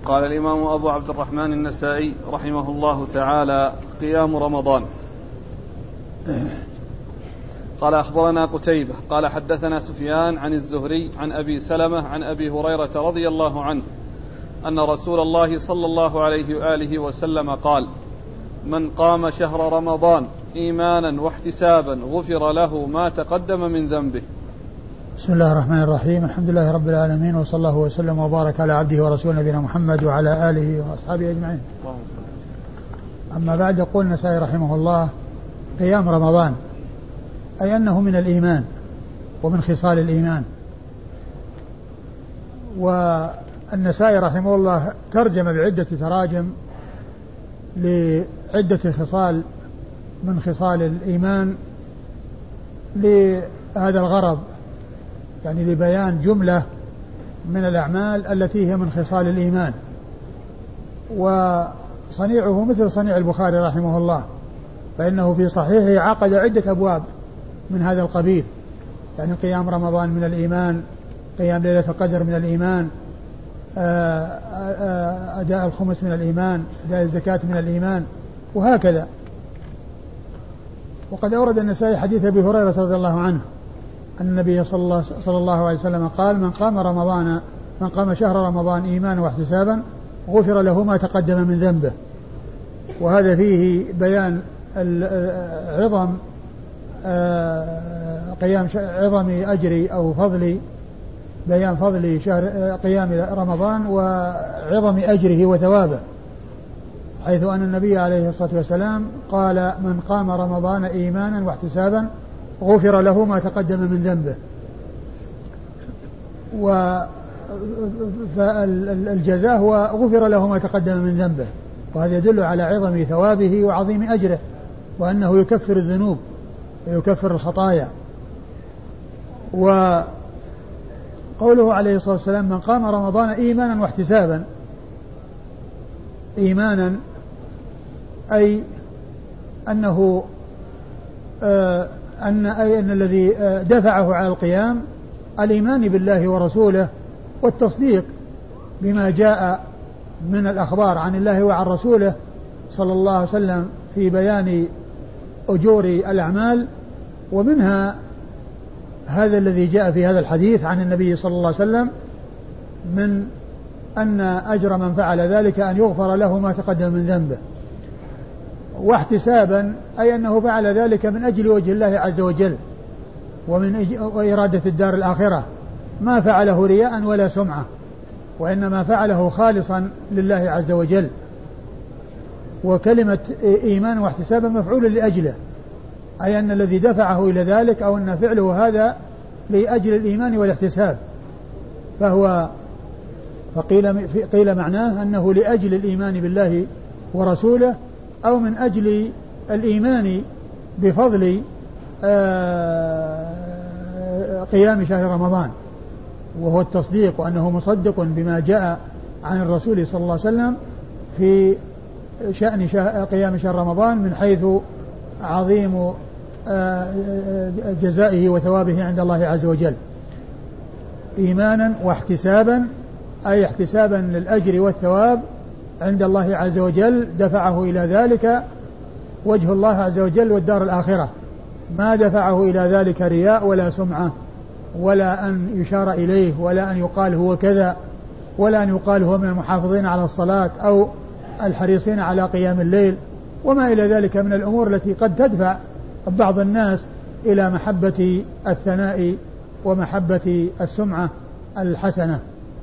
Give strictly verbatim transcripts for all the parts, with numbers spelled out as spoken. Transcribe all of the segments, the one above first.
قال الإمام أبو عبد الرحمن النسائي رحمه الله تعالى: قيام رمضان. قال أخبرنا قتيبة قال حدثنا سفيان عن الزهري عن أبي سلمة عن أبي هريرة رضي الله عنه أن رسول الله صلى الله عليه وآله وسلم قال: من قام شهر رمضان إيمانا واحتسابا غفر له ما تقدم من ذنبه. بسم الله الرحمن الرحيم. الحمد لله رب العالمين، وصلى الله وسلم وبارك على عبده ورسوله نبينا محمد وعلى آله وأصحابه أجمعين. أما بعد، يقول النسائي رحمه الله: قيام رمضان، أي أنه من الإيمان ومن خصال الإيمان. والنسائي رحمه الله ترجم بعدة تراجم لعدة خصال من خصال الإيمان لهذا الغرض، يعني لبيان جملة من الأعمال التي هي من خصال الإيمان. وصنيعه مثل صنيع البخاري رحمه الله، فإنه في صحيحه عقد عدة أبواب من هذا القبيل، يعني قيام رمضان من الإيمان، قيام ليلة القدر من الإيمان، أداء الخمس من الإيمان، أداء الزكاة من الإيمان، وهكذا. وقد أورد النسائي حديث أبي هريرة رضي الله عنه أن النبي صلى الله, صلى الله عليه وسلم قال: من قام رمضان من قام شهر رمضان إيمانا واحتسابا غفر له ما تقدم من ذنبه. وهذا فيه بيان عظم قيام عظم أجر أو فضل بيان فضل شهر قيام رمضان وعظم أجره وثوابه، حيث أن النبي عليه الصلاة والسلام قال: من قام رمضان إيمانا واحتسابا غفر له ما تقدم من ذنبه. فالجزاء هو غفر له ما تقدم من ذنبه، وهذا يدل على عظم ثوابه وعظيم أجره، وأنه يكفر الذنوب ويكفر الخطايا. وقوله عليه الصلاة والسلام: من قام رمضان إيمانا واحتسابا، إيمانا أي أنه آه أن أي أن الذي دفعه على القيام الإيمان بالله ورسوله والتصديق بما جاء من الأخبار عن الله وعن رسوله صلى الله عليه وسلم في بيان أجور الأعمال. ومنها هذا الذي جاء في هذا الحديث عن النبي صلى الله عليه وسلم من أن أجر من فعل ذلك أن يغفر له ما تقدم من ذنبه. واحتسابا أي أنه فعل ذلك من أجل وجه الله عز وجل ومن وإرادة الدار الآخرة، ما فعله رياء ولا سمعة، وإنما فعله خالصا لله عز وجل. وكلمة إيمان واحتسابا مفعول لأجله، أي أن الذي دفعه إلى ذلك أو أن فعله هذا لأجل الإيمان والاحتساب، فهو فقيل قيل معناه أنه لأجل الإيمان بالله ورسوله، أو من أجل الإيمان بفضل قيام شهر رمضان، وهو التصديق، وأنه مصدق بما جاء عن الرسول صلى الله عليه وسلم في شأن قيام شهر رمضان من حيث عظيم جزائه وثوابه عند الله عز وجل. إيمانا واحتسابا أي احتسابا للأجر والثواب عند الله عز وجل، دفعه إلى ذلك وجه الله عز وجل والدار الآخرة، ما دفعه إلى ذلك رياء ولا سمعة، ولا أن يشار إليه، ولا أن يقال هو كذا، ولا أن يقال هو من المحافظين على الصلاة أو الحريصين على قيام الليل، وما إلى ذلك من الأمور التي قد تدفع بعض الناس إلى محبة الثناء ومحبة السمعة الحسنة.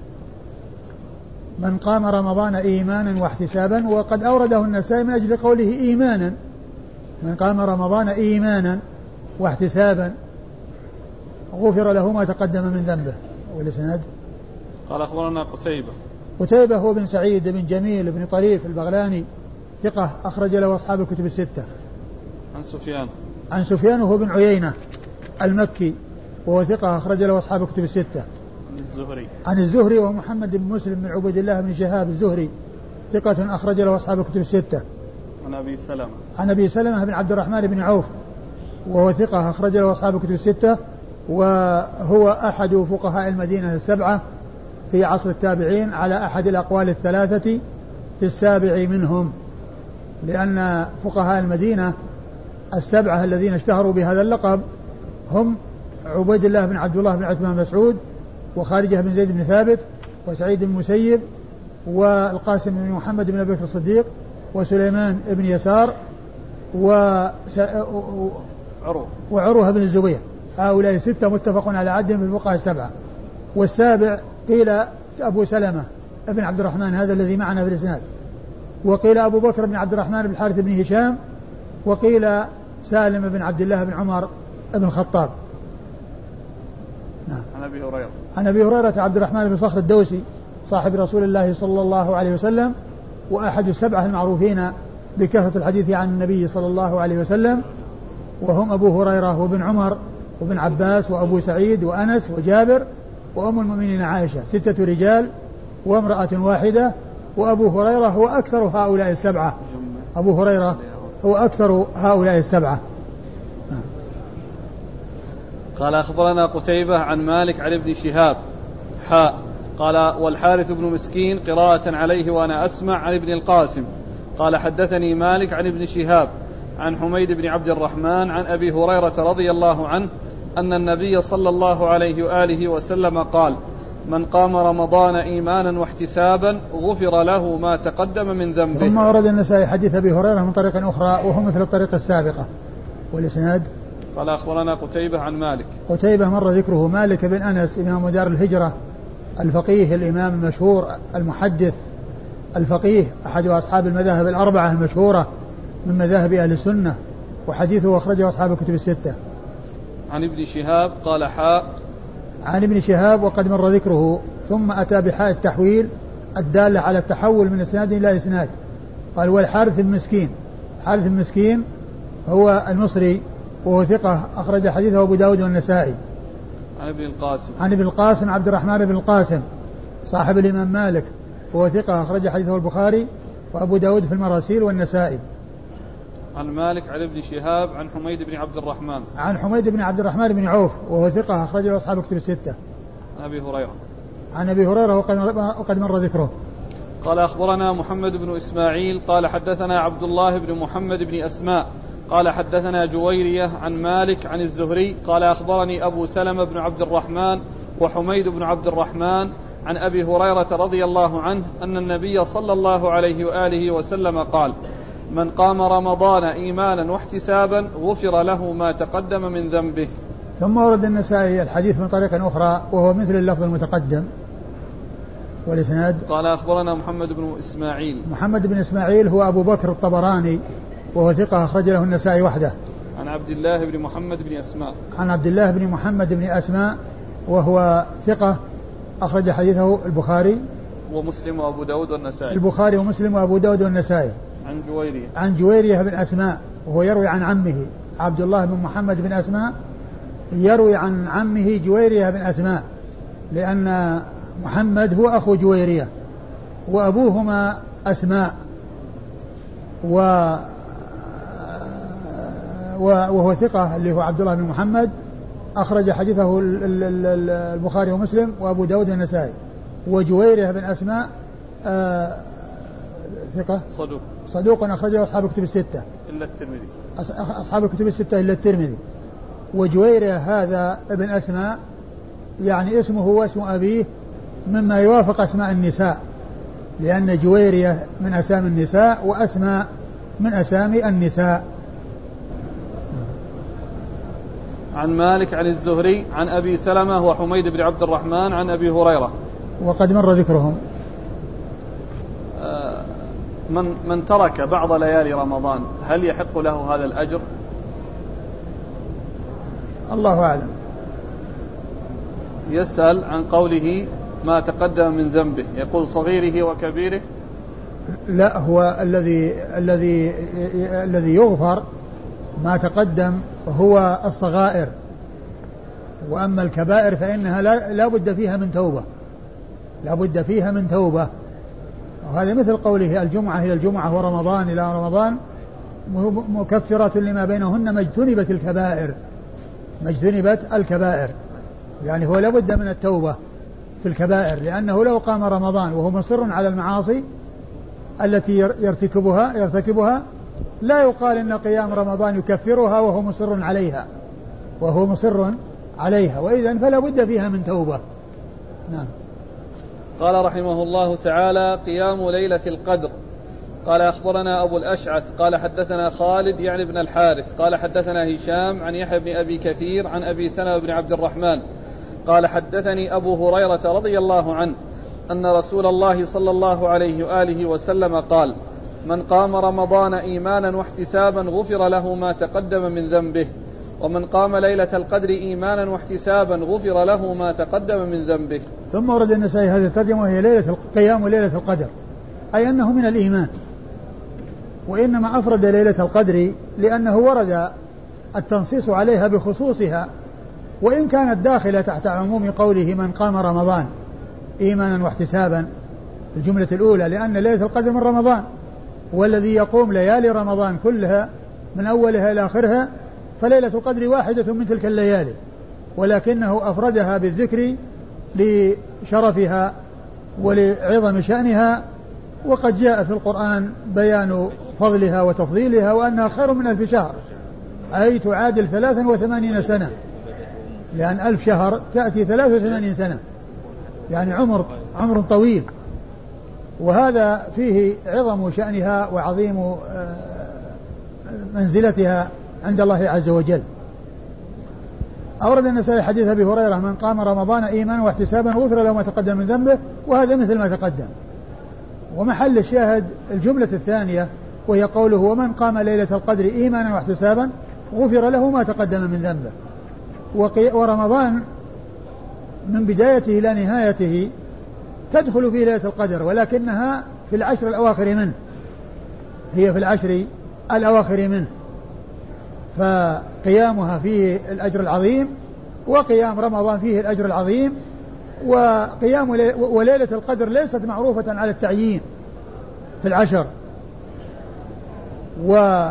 من قام رمضان إيمانا واحتسابا، وقد أورده النسائي من أجل قوله إيمانا، من قام رمضان إيمانا واحتسابا غفر له ما تقدم من ذنبه. والإسناد قال أخبرنا قتيبة قتيبة هو بن سعيد بن جميل بن طريف البغلاني، ثقة أخرج له أصحاب الكتب الستة. عن سفيان عن سفيان وهو بن عيينة المكي، وهو ثقة أخرج له أصحاب الكتب الستة. عن الزهري عن الزهري ومحمد بن مسلم بن عبد الله بن شهاب الزهري، ثقة أخرج له أصحاب الكتب الستة. عن أبي سلمة عن أبي سلمة بن عبد الرحمن بن عوف، وهو ثقة أخرج له أصحاب الكتب الستة، وهو أحد فقهاء المدينة السبعة، في عصر التابعين على أحد الأقوال الثلاثة في السابع منهم، لأن فقهاء المدينة السبعة الذين اشتهروا بهذا اللقب هم عبيد الله بن عبد الله بن عثمان بن مسعود، وخارجة بن زيد بن ثابت، وسعيد بن المسيب، والقاسم بن محمد بن أبي بكر الصديق، وسليمان بن يسار، وعروة بن الزبير. هؤلاء ستة متفق على عدهم في الفقهاء السبعة. والسابع قيل أبو سلمة بن عبد الرحمن هذا الذي معنا في الإسناد، وقيل أبو بكر بن عبد الرحمن بن الحارث بن هشام، وقيل سالم بن عبد الله بن عمر بن الخطاب. نعم. عن أبي هريرة عن أبي هريرة عبد الرحمن بن صخر الدوسي صاحب رسول الله صلى الله عليه وسلم، وأحد السبعة المعروفين بكثرة الحديث عن النبي صلى الله عليه وسلم، وهم أبو هريرة وابن عمر وابن عباس وأبو سعيد وأنس وجابر وأم المؤمنين عائشة، ستة رجال وامرأة واحدة. وأبو هريرة هو أكثر هؤلاء السبعة، أبو هريرة هو أكثر هؤلاء السبعة. قال أخبرنا قتيبة عن مالك عن ابن شهاب حاء قال والحارث بن مسكين قراءة عليه وأنا أسمع عن ابن القاسم قال حدثني مالك عن ابن شهاب عن حميد بن عبد الرحمن عن أبي هريرة رضي الله عنه أن النبي صلى الله عليه وآله وسلم قال من قام رمضان إيمانا واحتسابا غفر له ما تقدم من ذنبه. ثم ورد النسائي حديث أبي هريرة من طريق أخرى وهو مثل الطريقة السابقة. والإسناد قال أخبرنا قتيبة عن مالك. قتيبة مر ذكره. مالك بن أنس إمام دار الهجرة الفقيه الإمام المشهور المحدث الفقيه أحد أصحاب المذاهب الأربعة المشهورة من مذاهب أهل السنة، وحديثه أخرجه أصحاب الكتب الستة. عن ابن شهاب قال حاء عن ابن شهاب وقد مر ذكره، ثم أتى بحاء التحويل الدالة على التحول من إسناد إلى إسناد. قال والحارث المسكين. حارث المسكين هو المصري وهو ثقة أخرج حديثه أبو داود والنسائي. عن ابن القاسم عن ابن القاسم عبد الرحمن بن القاسم صاحب الإمام مالك وهو ثقة أخرج حديثه البخاري وأبو داود في المراسيل والنسائي. عن مالك عن ابن شهاب عن حميد بن عبد الرحمن عن حميد بن عبد الرحمن بن عوف وهو ثقة أخرج له أصحاب الكتب الستة. عن أبي هريرة عن أبي هريرة وقد مر ذكره. قال أخبرنا محمد بن إسماعيل قال حدثنا عبد الله بن محمد بن أسماء قال حدثنا جويرية عن مالك عن الزهري قال أخبرني أبو سلمة بن عبد الرحمن وحميد بن عبد الرحمن عن أبي هريرة رضي الله عنه أن النبي صلى الله عليه وآله وسلم قال من قام رمضان إيمانا واحتسابا غفر له ما تقدم من ذنبه. ثم ورد النسائي الحديث من طريق أخرى وهو مثل اللفظ المتقدم. والإسناد قال أخبرنا محمد بن إسماعيل. محمد بن إسماعيل هو أبو بكر الطبراني وهو ثقة أخرج له النسائي وحده. عن عبد الله بن محمد بن أسماء. عن عبد الله بن محمد بن أسماء وهو ثقة أخرج حديثه البخاري ومسلم وأبو داود والنسائي. البخاري ومسلم وأبو داود والنسائي. عن جويرية. عن جويرية بن أسماء وهو يروي عن عمه عبد الله بن محمد بن أسماء يروي عن عمه جويرية بن أسماء، لأن محمد هو أخو جويرية وأبوهما أسماء، و وهو ثقة اللي هو عبد الله بن محمد أخرج حديثه البخاري ومسلم وأبو داود والنسائي. وجويرية بن أسماء آه ثقة صدوق صدوق أخرجه أصحاب الكتب الستة إلا الترمذي. أصحاب الكتب الستة إلا الترمذي. وجويرية هذا ابن أسماء يعني اسمه واسم أبيه مما يوافق أسماء النساء، لأن جويرية من أسامي النساء وأسماء من أسامي النساء. عن مالك عن الزهري عن أبي سلمة وحميد بن عبد الرحمن عن أبي هريرة وقد مر ذكرهم. من من ترك بعض ليالي رمضان هل يحق له هذا الأجر؟ الله أعلم. يسأل عن قوله ما تقدم من ذنبه، يقول صغيره وكبيره. لا، هو الذي الذي الذي يغفر ما تقدم هو الصغائر، وأما الكبائر فإنها لا, لا بد فيها من توبة، لا بد فيها من توبة. وهذا مثل قوله الجمعة إلى الجمعة ورمضان إلى رمضان مكفرة لما بينهن ما اجتنبت الكبائر، ما اجتنبت الكبائر، يعني هو لا بد من التوبة في الكبائر، لأنه لو قام رمضان وهو مصر على المعاصي التي يرتكبها يرتكبها لا يقال إن قيام رمضان يكفرها وهو مصر عليها وهو مصر عليها وإذن فلا بد فيها من توبة. نعم. قال رحمه الله تعالى: قيام ليلة القدر. قال: أخبرنا أبو الأشعث قال حدثنا خالد يعني بن الحارث قال حدثنا هشام عن يحيى بن أبي كثير عن أبي سلمة بن عبد الرحمن قال حدثني أبو هريرة رضي الله عنه أن رسول الله صلى الله عليه وآله وسلم قال: من قام رمضان إيمانا واحتسابا غفر له ما تقدم من ذنبه، ومن قام ليلة القدر إيمانا واحتسابا غفر له ما تقدم من ذنبه. ثم ورد النسائي هذه الترجمة وهي ليلة قيام ليلة القدر، أي أنه من الإيمان، وإنما أفرد ليلة القدر لأنه ورد التنصيص عليها بخصوصها، وإن كانت داخلة تحت عموم قوله من قام رمضان إيمانا واحتسابا الجملة الأولى، لأن ليلة القدر من رمضان، والذي يقوم ليالي رمضان كلها من أولها إلى آخرها فليلة القدر واحدة من تلك الليالي، ولكنه أفردها بالذكر لشرفها ولعظم شأنها، وقد جاء في القرآن بيان فضلها وتفضيلها وأنها خير من ألف شهر، أي تعادل ثلاثا وثمانين سنة، لأن ألف شهر تأتي ثلاث وثمانين سنة، يعني عمر عمر طويل، وهذا فيه عظم شأنها وعظيم منزلتها عند الله عز وجل. أورد النسائي حديث أبي هريرة: من قام رمضان إيمانا واحتسابا غفر له ما تقدم من ذنبه، وهذا مثل ما تقدم. ومحل الشاهد الجملة الثانية وهي قوله: ومن قام ليلة القدر إيمانا واحتسابا غفر له ما تقدم من ذنبه. ورمضان من بدايته إلى نهايته تدخل في ليلة القدر، ولكنها في العشر الأواخر منه، هي في العشر الأواخر منه، فقيامها فيه الأجر العظيم، وقيام رمضان فيه الأجر العظيم. وقيام وليلة القدر ليست معروفة على التعيين في العشر، و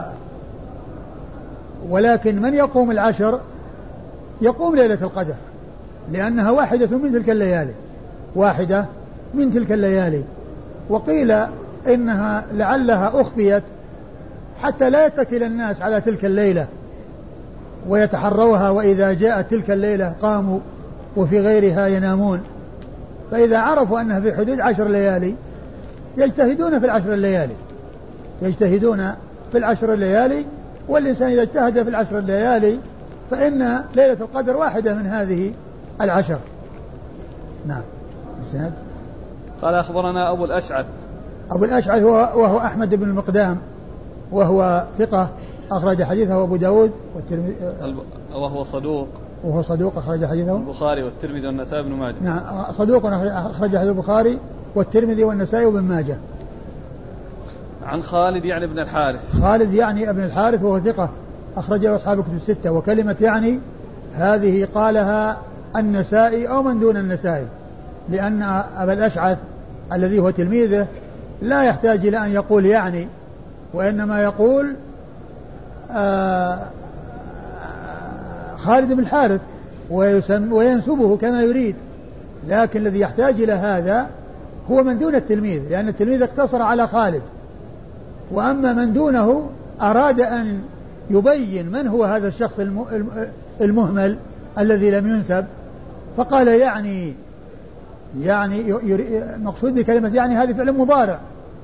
ولكن من يقوم العشر يقوم ليلة القدر، لأنها واحدة من تلك الليالي واحدة من تلك الليالي. وقيل إنها لعلها أخفيت حتى لا يتكل الناس على تلك الليلة ويتحروها، وإذا جاءت تلك الليلة قاموا وفي غيرها ينامون، فإذا عرفوا أنها في حدود عشر ليالي يجتهدون في العشر الليالي يجتهدون في العشر الليالي والإنسان إذا اجتهد في العشر الليالي فإن ليلة القدر واحدة من هذه العشر. نعم. السند. قال: أخبرنا أبو الأشعث. أبو الأشعث وهو أحمد بن المقدام، وهو ثقة أخرج حديثه أبو داود والترمذي، وهو صدوق وهو صدوق أخرج حديثه البخاري والترمذي والنسائي وابن ماجه. نعم، صدوق أخرج حديث البخاري والترمذي والنسائي وابن ماجه. عن خالد يعني ابن الحارث. خالد يعني ابن الحارث وهو ثقة أخرج له أصحاب الكتب الستة. وكلمة يعني هذه قالها النسائي أو من دون النسائي، لأن أبا الأشعث الذي هو تلميذه لا يحتاج إلى أن يقول يعني، وإنما يقول آه خالد بن الحارث وينسبه كما يريد، لكن الذي يحتاج إلى هذا هو من دون التلميذ، لأن التلميذ اقتصر على خالد، وأما من دونه أراد أن يبين من هو هذا الشخص المهمل الذي لم ينسب، فقال يعني يعني مقصود بكلمة يعني هذه فعل مضارع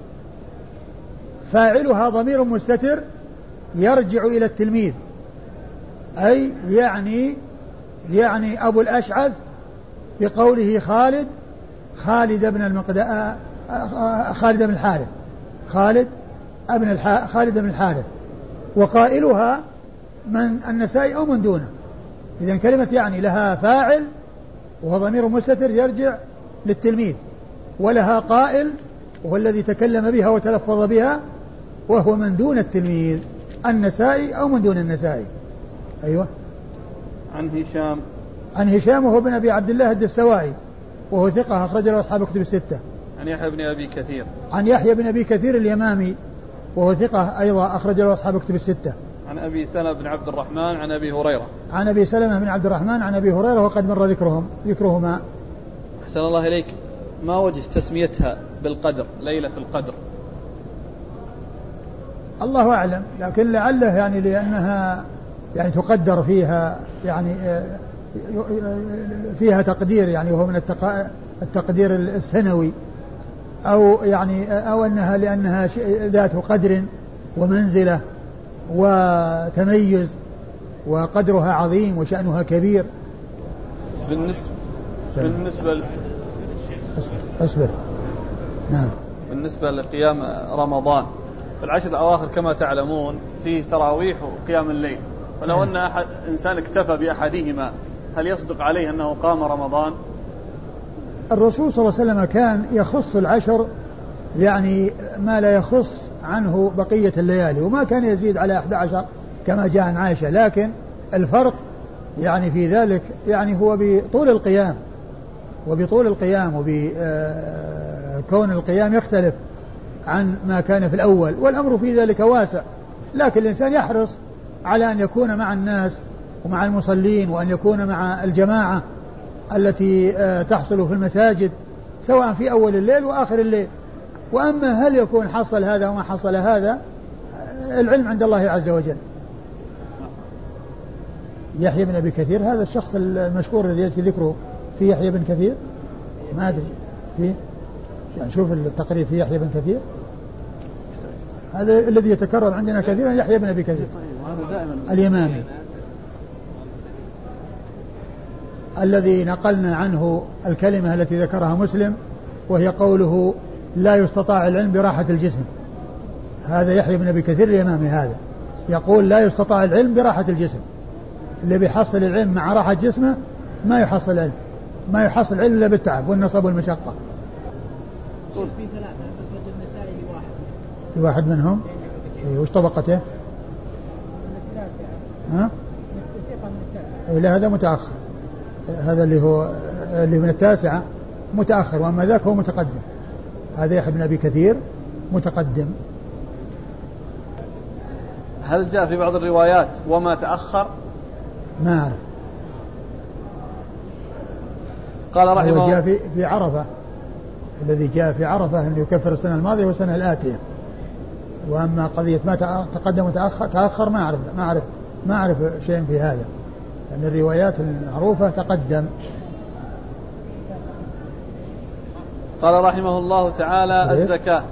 فاعلها ضمير مستتر يرجع إلى التلميذ، أي يعني يعني أبو الأشعث بقوله خالد خالد بن المقداء خالد بن الحارث خالد ابن الح... خالد بن الحارث، وقائلها من النسائي أو من دونه. إذن كلمة يعني لها فاعل وهو ضمير مستتر يرجع للتلميذ، ولها قائل وهو الذي تكلم بها وتلفظ بها وهو من دون التلميذ، النسائي أو من دون النسائي. أيوة. عن هشام عن هشام وهو بن أبي عبد الله الدستوائي وهو ثقة أخرج له أصحاب الكتب الستة. عن يحيى بن أبي كثير عن يحيى بن أبي كثير اليمامي وهو ثقة أيضا أخرج له أصحاب الكتب الستة. عن أبي سلمة بن عبد الرحمن عن أبي هريرة. عن أبي سلمة بن عبد الرحمن عن أبي هريرة وقد مر ذكرهم ذكرهما. أحسن الله إليك، ما وجه تسميتها بالقدر، ليلة القدر؟ الله أعلم، لكن لعله يعني لأنها يعني تقدر فيها يعني فيها تقدير يعني وهو من التقدير السنوي، أو يعني أو أنها لأنها ذات قدر ومنزلة وتميز وقدرها عظيم وشأنها كبير. بالنسبة بالنسبة ل... أصبر. نعم. بالنسبة لقيام رمضان في العشر الأواخر كما تعلمون فيه تراويح وقيام الليل، فلو أن أحد إنسان اكتفى بأحدهما هل يصدق عليه أنه قام رمضان؟ الرسول صلى الله عليه وسلم كان يخص العشر يعني ما لا يخص عنه بقية الليالي، وما كان يزيد على أحد عشر كما جاء عن عائشة، لكن الفرق يعني في ذلك يعني هو بطول القيام وبطول القيام وبكون القيام يختلف عن ما كان في الأول، والأمر في ذلك واسع، لكن الإنسان يحرص على أن يكون مع الناس ومع المصلين وأن يكون مع الجماعة التي تحصل في المساجد سواء في أول الليل وآخر الليل. وأما هل يكون حصل هذا وما حصل هذا العلم عند الله عز وجل. يحيى بن أبي كثير هذا الشخص المشهور الذي يأتي ذكره في يحيى بن كثير، ما أدري في يعني شوف التقرير في يحيى بن كثير، هذا الذي يتكرر عندنا كثيرا يحيى بن أبي كثير اليمامي الذي نقلنا عنه الكلمة التي ذكرها مسلم وهي قوله لا يستطاع العلم براحة الجسم. هذا يحيى بن أبي كثير اليمامي هذا يقول لا يستطاع العلم براحة الجسم، اللي بيحصل العلم مع راحة جسمه ما يحصل العلم، ما يحصل العلم إلا بالتعب والنصب والمشقة. في ثلاثة مسجد النسائي واحد واحد منهم إيه وش طبقته؟ ها؟ إيه لا هذا متأخر، هذا اللي هو اللي من التاسعة متأخر، وأما ذاك هو متقدم. هذا يحيى بن أبي كثير متقدم. هل جاء في بعض الروايات وما تأخر؟ ما أعرف. قال رحمه جاء في في عرفة، الذي جاء في عرفة أن يكفر السنة الماضية والسنة الآتية، وأما قضية ما تقدم وتأخر تأخر ما أعرف ما أعرف ما أعرف شيء في هذا، لأن الروايات المعروفة تقدم. قال رحمه الله تعالى الزكاة.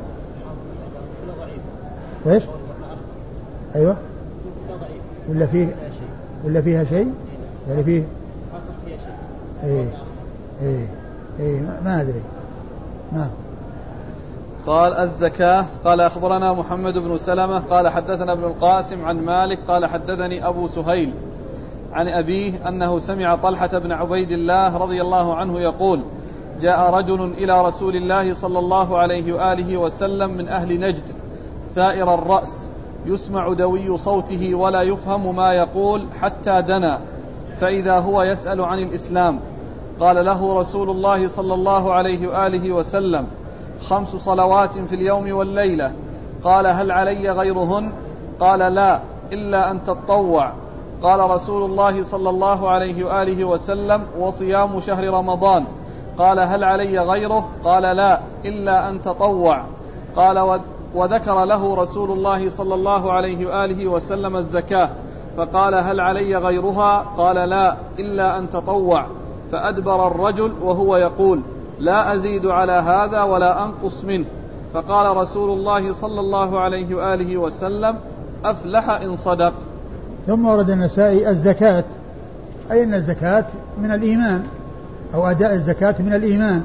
ايش؟ ايوه ولا فيه ولا فيها شيء يعني فيه ايه ايه ايه ما ادري. نعم. قال الزكاة. قال أخبرنا محمد بن سلمة قال حدثنا ابن القاسم عن مالك قال حدثني أبو سهيل عن أبيه أنه سمع طلحة بن عبيد الله رضي الله عنه يقول جاء رجل إلى رسول الله صلى الله عليه وآله وسلم من أهل نجد ثائر الرأس يسمع دوي صوته ولا يفهم ما يقول حتى دنا، فإذا هو يسأل عن الإسلام. قال له رسول الله صلى الله عليه وآله وسلم خمس صلوات في اليوم والليلة. قال هل علي غيرهن؟ قال لا إلا أن تطوع. قال رسول الله صلى الله عليه وآله وسلم وصيام شهر رمضان. قال هل علي غيره؟ قال لا إلا أن تطوع. قال وذكر له رسول الله صلى الله عليه وآله وسلم الزكاة، فقال هل علي غيرها؟ قال لا إلا أن تطوع. فأدبر الرجل وهو يقول لا أزيد على هذا ولا أنقص منه. فقال رسول الله صلى الله عليه وآله وسلم أفلح إن صدق. ثم ورد النسائي الزكاة، أي أن الزكاة من الإيمان أو أداء الزكاة من الإيمان.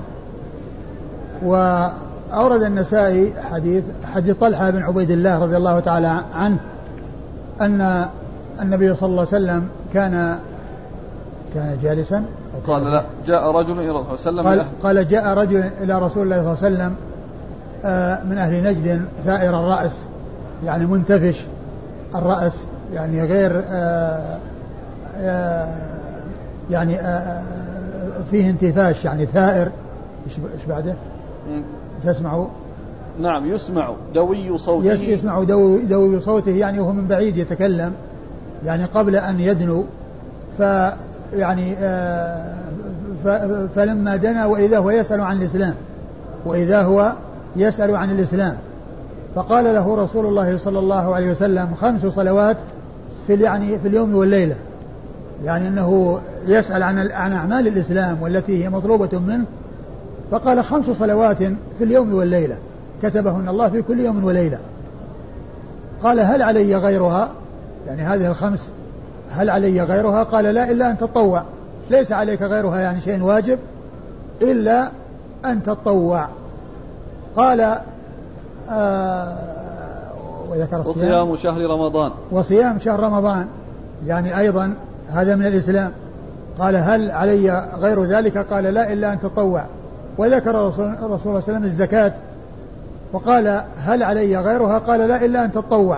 وأورد النسائي حديث حديث طلحة بن عبيد الله رضي الله تعالى عنه أن النبي صلى الله عليه وسلم كان كان جالسا. قال لا جاء رجل إلى رسول الله صلى الله عليه وسلم قال, قال جاء رجل إلى رسول الله صلى الله عليه وسلم من أهل نجد ثائر الرأس، يعني منتفش الرأس، يعني غير آآ آآ يعني آآ فيه انتفاش، يعني ثائر. ايش بعده؟ تسمع؟ نعم يسمع دوي صوته. يسمع دوي, دوي صوته، يعني وهو من بعيد يتكلم، يعني قبل أن يدنو. ف يعني فلما دنا وإذا هو يسأل عن الإسلام وإذا هو يسأل عن الإسلام فقال له رسول الله صلى الله عليه وسلم خمس صلوات في يعني في اليوم والليلة، يعني أنه يسأل عن عن أعمال الإسلام والتي هي مطلوبة منه، فقال خمس صلوات في اليوم والليلة كتبهن الله في كل يوم وليلة. قال هل علي غيرها؟ يعني هذه الخمس هل علي غيرها؟ قال لا إلا أن تطوع، ليس عليك غيرها يعني شيء واجب إلا أن تطوع. قال آه وذكر الصيام وصيام شهر رمضان وصيام شهر رمضان يعني أيضا هذا من الإسلام. قال هل علي غير ذلك؟ قال لا إلا أن تطوع. وذكر رسول الله صلى الله عليه وسلم الزكاة وقال هل علي غيرها؟ قال لا إلا أن تطوع.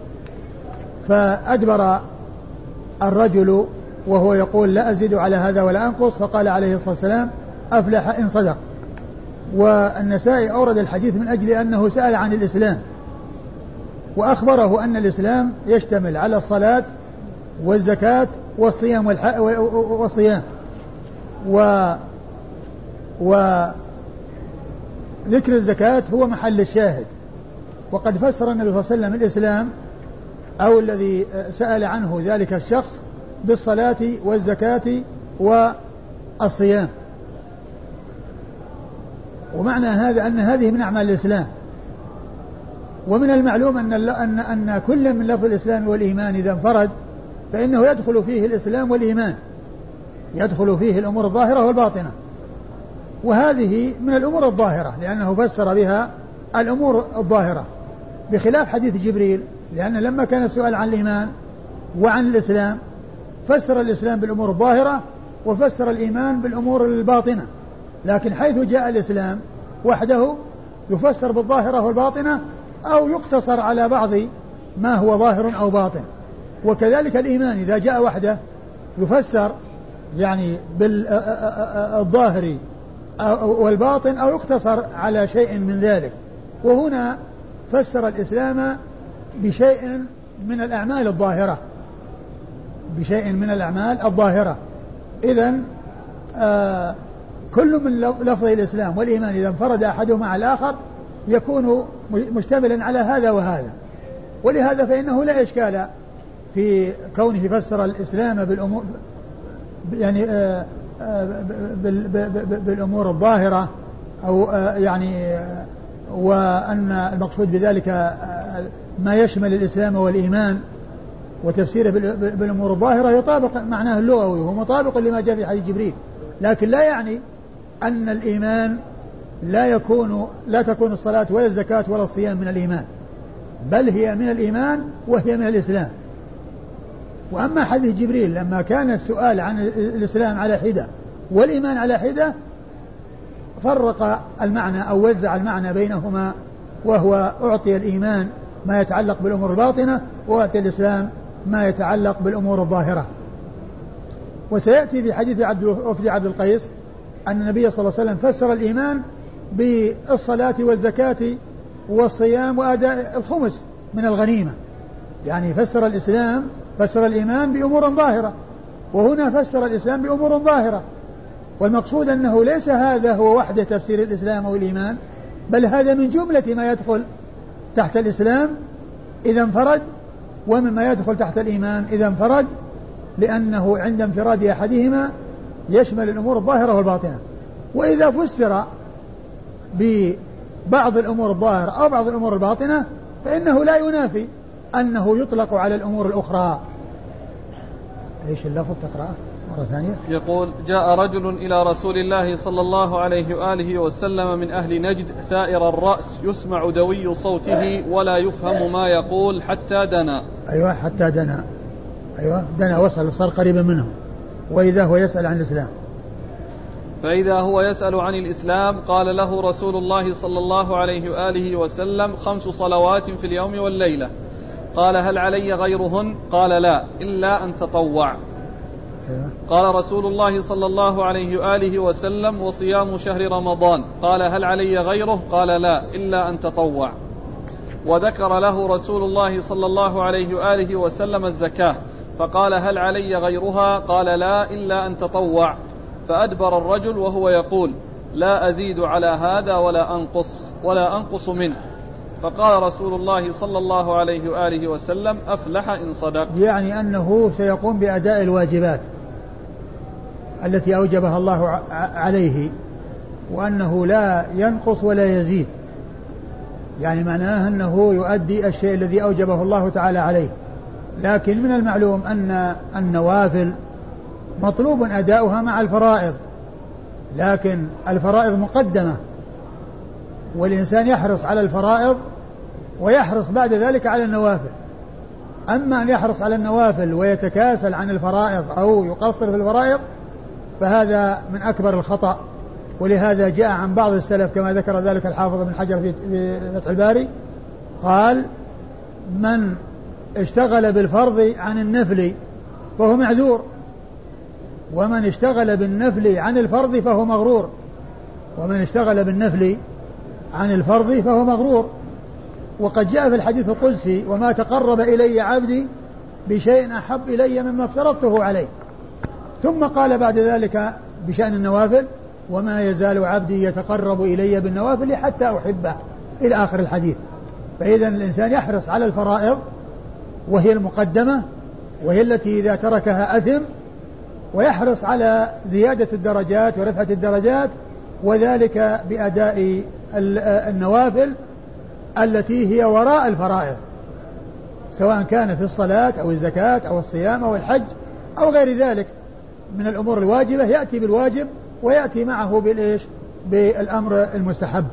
فأدبر الرجل وهو يقول لا أزيد على هذا ولا أنقص، فقال عليه الصلاة والسلام أفلح إن صدق. والنسائي أورد الحديث من أجل أنه سأل عن الإسلام وأخبره أن الإسلام يشتمل على الصلاة والزكاة والصيام والح... والصيام و... وذكر الزكاة هو محل الشاهد. وقد فسر النبي صلى الله عليه وسلم الإسلام أو الذي سأل عنه ذلك الشخص بالصلاة والزكاة والصيام. ومعنى هذا أن هذه من أعمال الإسلام. ومن المعلوم أن أن أن كل من لفظ الإسلام والإيمان إذا انفرد فإنه يدخل فيه الإسلام والإيمان، يدخل فيه الأمور الظاهرة والباطنة، وهذه من الأمور الظاهرة لأنه فسر بها الأمور الظاهرة بخلاف حديث جبريل، لأن لما كان السؤال عن الإيمان وعن الإسلام فسر الإسلام بالأمور الظاهرة وفسر الإيمان بالأمور الباطنة، لكن حيث جاء الإسلام وحده يفسر بالظاهرة والباطنة أو يقتصر على بعض ما هو ظاهر أو باطن. وكذلك الإيمان إذا جاء وحده يفسر يعني بالظاهر والباطن أو يقتصر على شيء من ذلك. وهنا فسر الإسلام بشيء من الأعمال الظاهرة بشيء من الأعمال الظاهرة. إذن آه كل من لفظ الإسلام والإيمان إذا انفرد أحدهما على الآخر يكون مشتملا على هذا وهذا. ولهذا فإنه لا إشكال في كونه فسر الإسلام بالأمور يعني آه آه بالأمور الظاهرة أو آه يعني آه وأن المقصود بذلك آه ما يشمل الإسلام والإيمان، وتفسيره بالأمور الظاهرة يطابق معناه اللغوي وهو مطابق لما جاء في حديث جبريل، لكن لا يعني أن الإيمان لا يكون لا تكون الصلاة ولا الزكاة ولا الصيام من الإيمان، بل هي من الإيمان وهي من الإسلام. وأما حديث جبريل لما كان السؤال عن الإسلام على حدة والإيمان على حدة فرق المعنى أو وزع المعنى بينهما، وهو أعطي الإيمان ما يتعلق بالأمور الباطنة وأعطي الإسلام ما يتعلق بالأمور الظاهرة. وسيأتي في حديث عبد وفد عبد القيس أن النبي صلى الله عليه وسلم فسر الإيمان بالصلاة والزكاة والصيام وأداء الخمس من الغنيمة، يعني فسر الإسلام فسر الإيمان بأمور ظاهرة، وهنا فسر الإسلام بأمور ظاهرة. والمقصود أنه ليس هذا هو وحده تفسير الإسلام والإيمان، بل هذا من جملة ما يدخل تحت الإسلام إذا انفرد، ومما يدخل تحت الإيمان إذا انفرد، لأنه عند انفراد أحدهما يشمل الأمور الظاهرة والباطنة. وإذا فسر ببعض الأمور الظاهرة أو بعض الأمور الباطنة فإنه لا ينافي أنه يطلق على الأمور الأخرى. إيش اللفظ تقرأه مرة ثانية؟ يقول جاء رجل إلى رسول الله صلى الله عليه وآله وسلم من أهل نجد ثائر الرأس يسمع دوي صوته ولا يفهم ما يقول حتى دنا. أيوة حتى دنا، أيوة دنا وصل صار قريبا منه. وإذا هو يسأل عن الإسلام فإذا هو يسأل عن الإسلام قال له رسول الله صلى الله عليه وآله وسلم خمس صلوات في اليوم والليلة. قال هل علي غيرهن؟ قال لا إلا أن تطوع. قال رسول الله صلى الله عليه وآله وسلم وصيام شهر رمضان. قال هل علي غيره؟ قال لا إلا أن تطوع. وذكر له رسول الله صلى الله عليه وآله وسلم الزكاة فقال هل علي غيرها؟ قال لا إلا أن تطوع. فأدبر الرجل وهو يقول لا أزيد على هذا ولا أنقص ولا أنقص منه. فقال رسول الله صلى الله عليه وآله وسلم أفلح إن صدق. يعني أنه سيقوم بأداء الواجبات التي أوجبها الله عليه، وأنه لا ينقص ولا يزيد، يعني معناه أنه يؤدي الشيء الذي أوجبه الله تعالى عليه. لكن من المعلوم أن النوافل مطلوب أداؤها مع الفرائض، لكن الفرائض مقدمة، والإنسان يحرص على الفرائض ويحرص بعد ذلك على النوافل. أما أن يحرص على النوافل ويتكاسل عن الفرائض أو يقصر في الفرائض فهذا من أكبر الخطأ. ولهذا جاء عن بعض السلف كما ذكر ذلك الحافظ بن حجر في فتح الباري، قال من اشتغل بالفرض عن النفل فهو معذور، ومن اشتغل بالنفل عن الفرض فهو مغرور، ومن اشتغل بالنفل عن الفرض فهو مغرور. وقد جاء في الحديث القدسي وما تقرب إلي عبدي بشيء أحب إلي مما افترضته عليه. ثم قال بعد ذلك بشأن النوافل وما يزال عبدي يتقرب إلي بالنوافل حتى أحبه إلى آخر الحديث. فإذا الإنسان يحرص على الفرائض وهي المقدمة وهي التي إذا تركها أثم، ويحرص على زيادة الدرجات ورفعة الدرجات، وذلك بأداء النوافل التي هي وراء الفرائض، سواء كان في الصلاة أو الزكاة أو الصيام أو الحج أو غير ذلك من الأمور الواجبة، يأتي بالواجب ويأتي معه بالإيش بالأمر المستحب.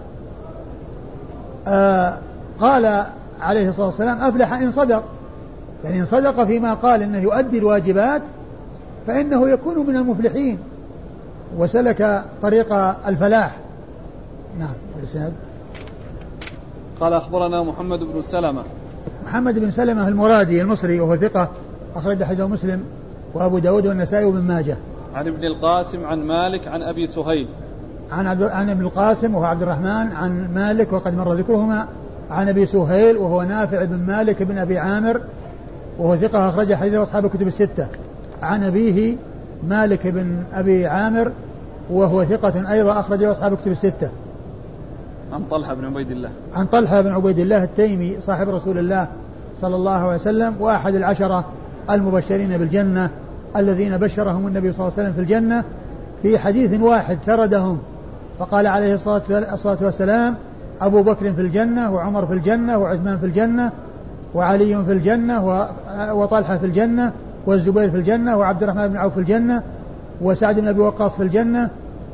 آه قال عليه الصلاة والسلام أفلح إن صدق، يعني إن صدق فيما قال إنه يؤدي الواجبات فإنه يكون من المفلحين وسلك طريق الفلاح. نعم. الإسناد قال أخبرنا محمد بن سلمة. محمد بن سلمة المرادي المصري وهو ثقة أخرج حديثه مسلم وأبو داود والنسائي وابن ماجه. عن ابن القاسم عن مالك عن أبي سهيل. عن, عن ابن القاسم وهو عبد الرحمن عن مالك وقد مر ذكرهما. عن أبي سهيل وهو نافع بن مالك بن أبي عامر وهو ثقة أخرج حديثه أصحاب الكتب الستة. عن أبيه مالك بن أبي عامر وهو ثقة أيضا أخرجه أصحاب الكتب الستة. عن طلحة بن عبيد الله. عن طلحة بن عبيد الله التيمي صاحب رسول الله صلى الله عليه وسلم وأحد العشرة المبشرين بالجنة الذين بشرهم النبي صلى الله عليه وسلم في الجنة في حديث واحد سردهم، فقال عليه الصلاة والسلام أبو بكر في الجنة وعمر في الجنة وعثمان في الجنة وعلي في الجنة وطلحة في الجنة والزبير في الجنة وعبد الرحمن بن عوف في الجنة وسعد بن أبي وقاص في الجنة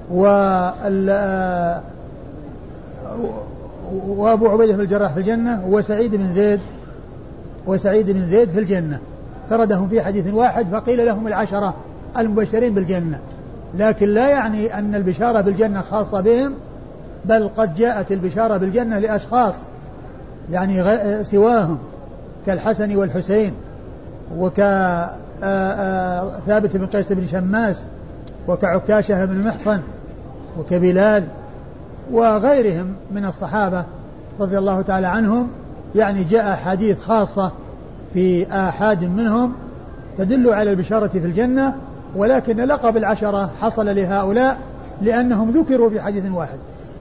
وأبو عبيدة بن الجراح في الجنة وسعيد بن زيد وسعيد بن زيد في الجنة. سردهم في حديث واحد فقيل لهم العشرة المبشرين بالجنة، لكن لا يعني أن البشارة بالجنة خاصة بهم، بل قد جاءت البشارة بالجنة لأشخاص يعني سواهم كالحسن والحسين وكثابت بن قيس بن شماس وكعكاشة بن محصن وكبلال وغيرهم من الصحابة رضي الله تعالى عنهم. يعني جاء حديث خاصة في آحاد منهم تدل على البشارة في الجنة، ولكن لقب العشرة حصل لهؤلاء لأنهم ذكروا في حديث واحد.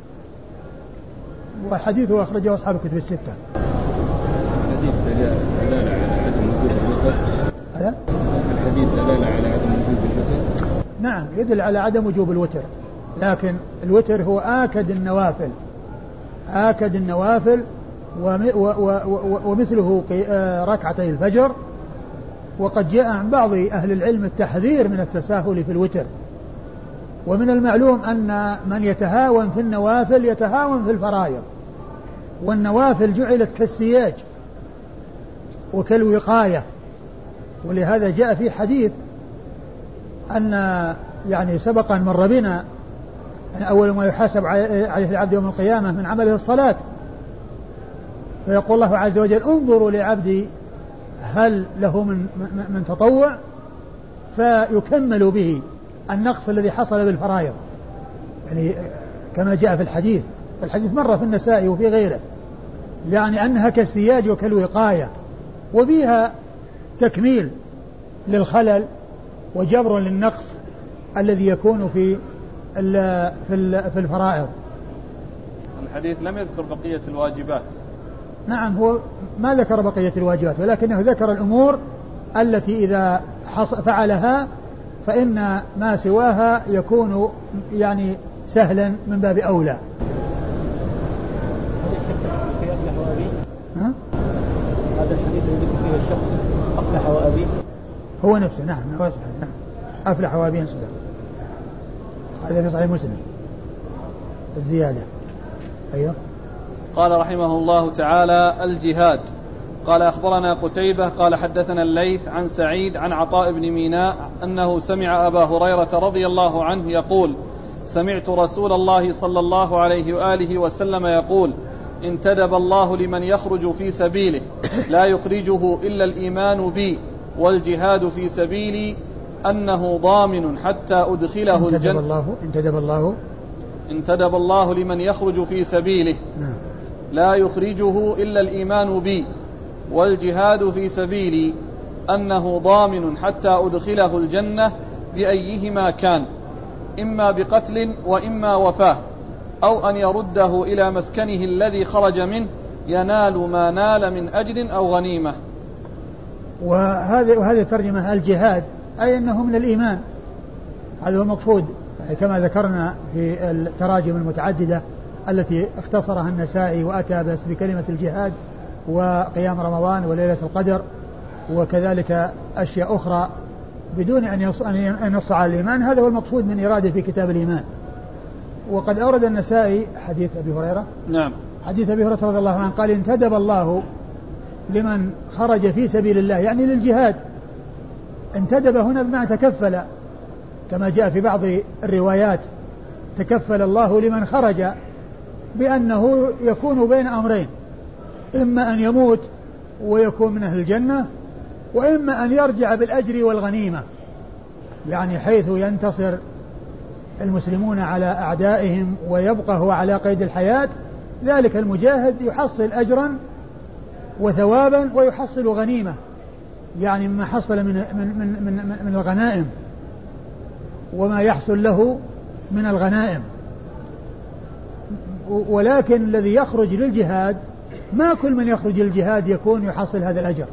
وحديثه أخرجه أصحاب الكتب الستة. الحديث دلالة على عدم وجود الوتر. أه؟ الحديث دلالة على عدم وجود الوتر. نعم يدل على عدم وجوب الوتر، لكن الوتر هو آكد النوافل، آكد النوافل ومثله ركعتي الفجر. وقد جاء عن بعض أهل العلم التحذير من التساهل في الوتر. ومن المعلوم أن من يتهاون في النوافل يتهاون في الفرائض، والنوافل جعلت كالسياج وكالوقاية. ولهذا جاء في حديث أن يعني سبقا مر بنا أن أول ما يحاسب عليه العبد يوم القيامة من عمله الصلاة، فيقول الله عز وجل انظروا لعبدي هل له من, من تطوع فيكمل به النقص الذي حصل بالفرائض، يعني كما جاء في الحديث. الحديث مرة في النسائي وفي غيره، يعني أنها كالسياج وكالوقاية، وفيها تكميل للخلل وجبر للنقص الذي يكون في في الفرائض. الحديث لم يذكر بقية الواجبات. نعم هو ما ذكر بقية الواجبات ولكنه ذكر الأمور التي إذا فعلها فإن ما سواها يكون يعني سهلا من باب أولى. ها؟ هذا الحديث الذي فيه الشخص أفلح وأبيه هو نفسه. نعم هو نعم أفلح وأبيه صدق. هذا في صحيح مسلم الزيادة. أيوه. قال رحمه الله تعالى: الجهاد. قال أخبرنا قتيبة قال حدثنا الليث عن سعيد عن عطاء بن ميناء أنه سمع أبا هريرة رضي الله عنه يقول: سمعت رسول الله صلى الله عليه وآله وسلم يقول: انتدب الله لمن يخرج في سبيله لا يخرجه إلا الإيمان بي والجهاد في سبيلي أنه ضامن حتى أدخله الجنة. انتدب الله انتدب الله انتدب الله لمن يخرج في سبيله نعم. لا يخرجه إلا الإيمان بي والجهاد في سبيلي أنه ضامن حتى أدخله الجنة بأيهما كان إما بقتل وإما وفاة أو أن يرده إلى مسكنه الذي خرج منه ينال ما نال من أجر أو غنيمة. وهذه وهذه ترجمة الجهاد أي أنه من الإيمان. هذا هو المقصود يعني كما ذكرنا في التراجم المتعددة التي اختصرها النسائي وأتى بس بكلمة الجهاد وقيام رمضان وليلة القدر وكذلك أشياء أخرى بدون أن ينص على الإيمان. هذا هو المقصود من إرادة في كتاب الإيمان. وقد أورد النسائي حديث أبي هريرة. نعم. حديث أبي هريرة رضي الله عنه قال: انتدب الله لمن خرج في سبيل الله يعني للجهاد. انتدب هنا بمعنى تكفل كما جاء في بعض الروايات تكفل الله لمن خرج بأنه يكون بين أمرين: إما أن يموت ويكون من أهل الجنة وإما أن يرجع بالأجر والغنيمة يعني حيث ينتصر المسلمون على أعدائهم ويبقى هو على قيد الحياة. ذلك المجاهد يحصل أجرا وثوابا ويحصل غنيمة يعني مما حصل من, من, من, من, من الغنائم وما يحصل له من الغنائم. ولكن الذي يخرج للجهاد ما كل من يخرج للجهاد يكون يحصل هذا الأجر.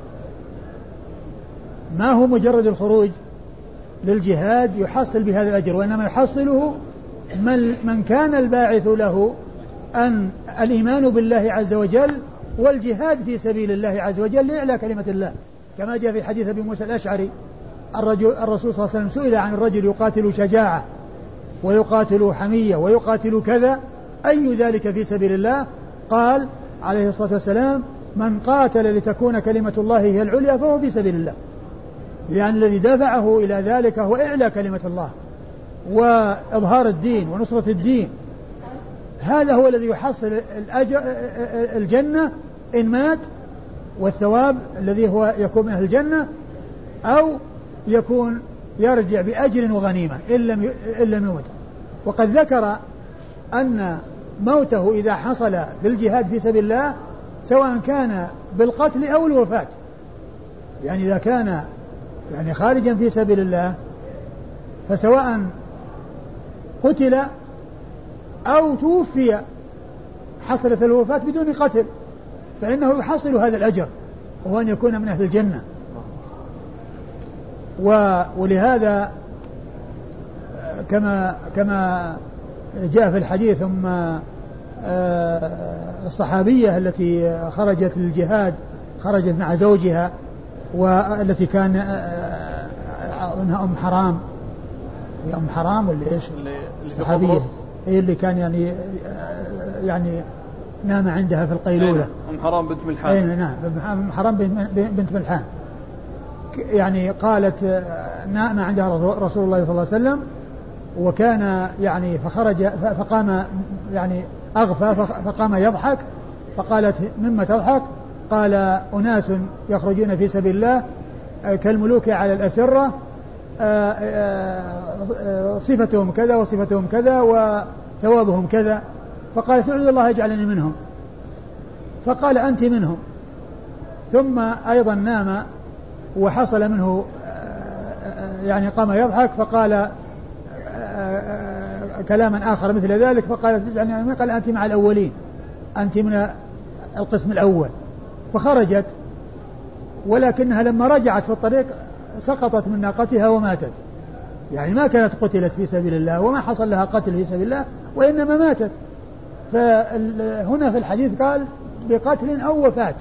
ما هو مجرد الخروج للجهاد يحصل بهذا الأجر وإنما يحصله من, من كان الباعث له أن الإيمان بالله عز وجل والجهاد في سبيل الله عز وجل لإعلاء كلمة الله كما جاء في حديث أبي موسى الأشعري الرجل الرسول صلى الله عليه وسلم سئل عن الرجل يقاتل شجاعة ويقاتل حمية ويقاتل كذا أي ذلك في سبيل الله؟ قال عليه الصلاة والسلام: من قاتل لتكون كلمة الله هي العليا فهو في سبيل الله. يعني الذي دفعه إلى ذلك هو إعلاء كلمة الله وإظهار الدين ونصرة الدين. هذا هو الذي يحصل الجنة إن مات والثواب الذي هو يكون من أهل الجنة أو يكون يرجع بأجر وغنيمة إن لم يمت. وقد ذكر أن موته إذا حصل بالجهاد في سبيل الله سواء كان بالقتل أو الوفاة يعني إذا كان يعني خارجا في سبيل الله فسواء قتل أو توفي حصلت الوفاة بدون قتل فإنه يحصل هذا الأجر وهو أن يكون من أهل الجنة. ولهذا كما كما جاء في الحديث ثم الصحابية التي خرجت للجهاد خرجت مع زوجها والتي كان أنها أم حرام هي أم حرام ولا إيش الصحابية هي اللي كان يعني يعني نام عندها في القيلولة أم حرام بنت ملحان. نعم أم حرام بنت ملحان يعني قالت نام عندها رسول الله صلى الله عليه وسلم وكان يعني فخرج فقام يعني أغفى فقام يضحك فقالت مما تضحك؟ قال أناس يخرجون في سبيل الله كالملوك على الأسرة صفتهم كذا وصفتهم كذا وثوابهم كذا. فقالت أعوذ الله يجعلني منهم فقال أنت منهم. ثم أيضا نام وحصل منه يعني قام يضحك فقال كلاما آخر مثل ذلك فقالت يعني قال أنت مع الأولين، أنت من القسم الأول، فخرجت، ولكنها لما رجعت في الطريق سقطت من ناقتها وماتت، يعني ما كانت قتلت في سبيل الله وما حصل لها قتل في سبيل الله وإنما ماتت. فهنا في الحديث قال بقتل أو وفاة،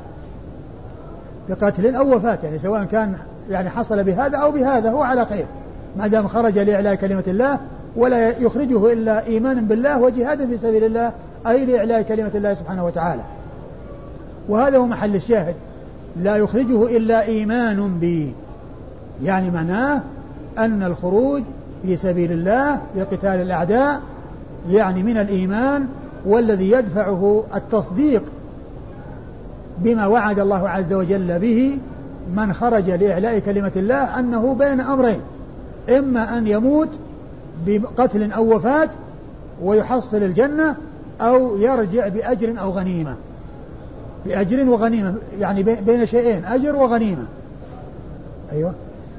بقتل أو وفاة، يعني سواء كان يعني حصل بهذا أو بهذا هو على خير ما دام خرج لإعلاء كلمة الله، ولا يخرجه إلا إيمان بالله وجهاد في سبيل الله، أي لإعلاء كلمة الله سبحانه وتعالى. وهذا هو محل الشاهد، لا يخرجه إلا إيمان به، يعني معناه أن الخروج في سبيل الله لقتال الأعداء يعني من الإيمان، والذي يدفعه التصديق بما وعد الله عز وجل به من خرج لإعلاء كلمة الله، أنه بين أمرين، إما أن يموت بقتل أو وفاة ويحصل الجنة، أو يرجع بأجر أو غنيمة، بأجر وغنيمة، يعني بين شيئين، أجر وغنيمة. أيوة.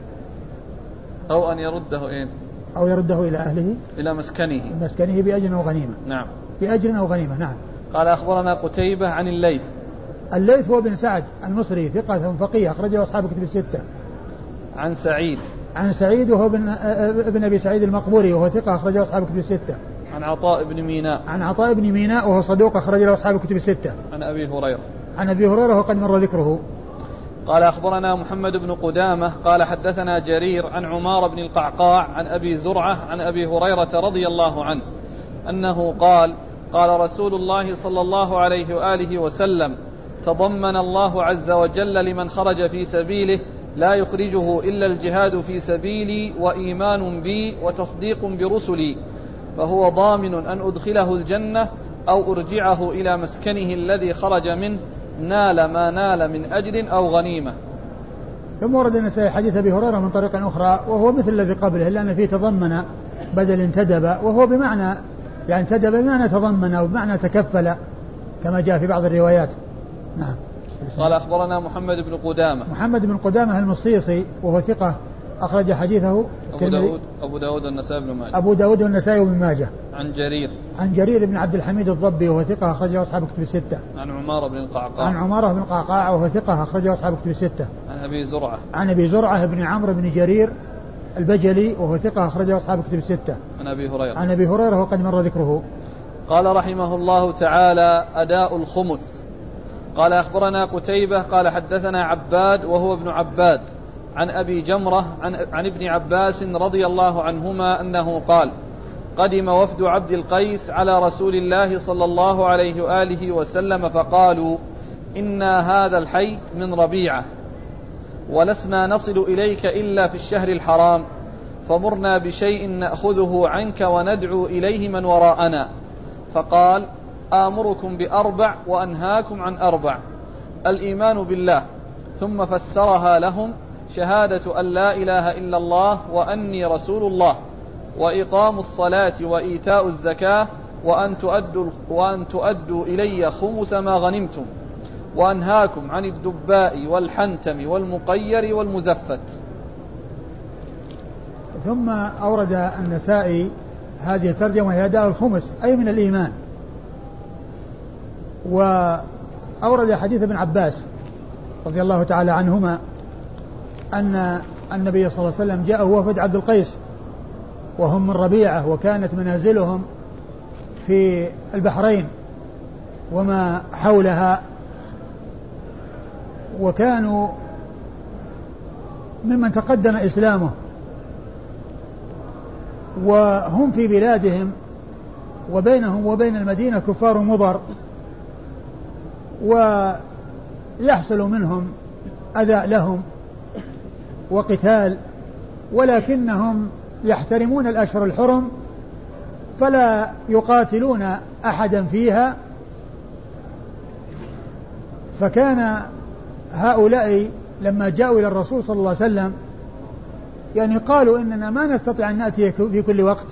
أو أن يرده إيه؟ أو يرده إلى أهله، إلى مسكنه، مسكنه بأجر أو غنيمة. نعم. بأجر أو غنيمة. نعم. قال أخبرنا قتيبة عن الليث. الليث هو بن سعد المصري ثقة فقيه أخرجه أصحاب الكتب الستة. عن سعيد. عن سعيد وهو ابن ابن أبي سعيد المقبوري وهو ثقة أخرجه أصحاب الكتب الستة. عن عطاء بن ميناء. عن عطاء بن ميناء وهو صدوق أخرج له أصحاب الكتب الستة. عن أبي هريرة. عن أبي هريرة وقد مر ذكره. قال أخبرنا محمد بن قدامة قال حدثنا جرير عن عمار بن القعقاع عن أبي زرعة عن أبي هريرة رضي الله عنه أنه قال قال رسول الله صلى الله عليه وآله وسلم تضمن الله عز وجل لمن خرج في سبيله لا يخرجه إلا الجهاد في سبيلي وإيمان بي وتصديق برسلي، فهو ضامن أن أدخله الجنة أو أرجعه إلى مسكنه الذي خرج منه نال ما نال من أجر أو غنيمة. ثم ورد النسائي حديث أبي هريرة من طريق أخرى وهو مثل الذي قبله، إلا أن فيه تضمن بدل انتدب، وهو بمعنى يعني انتدب بمعنى تضمن وبمعنى تكفل كما جاء في بعض الروايات. نعم. قال أخبرنا محمد بن قدامة. محمد بن قدامة المصيصي وهو ثقة أخرج حديثه أبو داود أبو داود والنسائي بن ماجه. أبو داود والنسائي بن ماجه. عن جرير. عن جرير بن عبد الحميد الضبي وهو ثقة أخرجه أصحاب الكتب الستة. عن عمارة بن القعقاع. عن عمارة بن القعقاع وهو ثقة أخرجه أصحاب الكتب الستة. عن أبي زرعة. عن أبي زرعة بن عمرو بن جرير البجلي وهو ثقة أخرجه أصحاب الكتب الستة. عن أبي هريرة. عن أبي هريرة وقد مر ذكره. قال رحمه الله تعالى أداء الخمس. قال أخبرنا قتيبة قال حدثنا عباد وهو ابن عباد عن أبي جمرة عن, عن ابن عباس رضي الله عنهما أنه قال قدم وفد عبد القيس على رسول الله صلى الله عليه وآله وسلم فقالوا إنا هذا الحي من ربيعة ولسنا نصل إليك إلا في الشهر الحرام، فمرنا بشيء نأخذه عنك وندعو إليه من وراءنا. فقال آمركم بأربع وأنهاكم عن أربع: الإيمان بالله، ثم فسرها لهم: شهادة أن لا إله إلا الله وأني رسول الله، وإقام الصلاة وإيتاء الزكاة، وأن تؤدوا, وأن تؤدوا إلي خمس ما غنمتم، وأنهاكم عن الدباء والحنتم والمقير والمزفت. ثم أورد النسائي هذه الترجمة وهي أداء الخمس أي من الإيمان. وأورد حديث ابن عباس رضي الله تعالى عنهما أن النبي صلى الله عليه وسلم جاء وفد عبد القيس وهم من ربيعة، وكانت منازلهم في البحرين وما حولها، وكانوا ممن تقدم إسلامه، وهم في بلادهم وبينهم وبين المدينة كفار مضر، ويحصل منهم أذى لهم وقتال، ولكنهم يحترمون الأشهر الحرم فلا يقاتلون أحدا فيها. فكان هؤلاء لما جاءوا إلى الرسول صلى الله عليه وسلم يعني قالوا إننا ما نستطيع أن نأتي في كل وقت،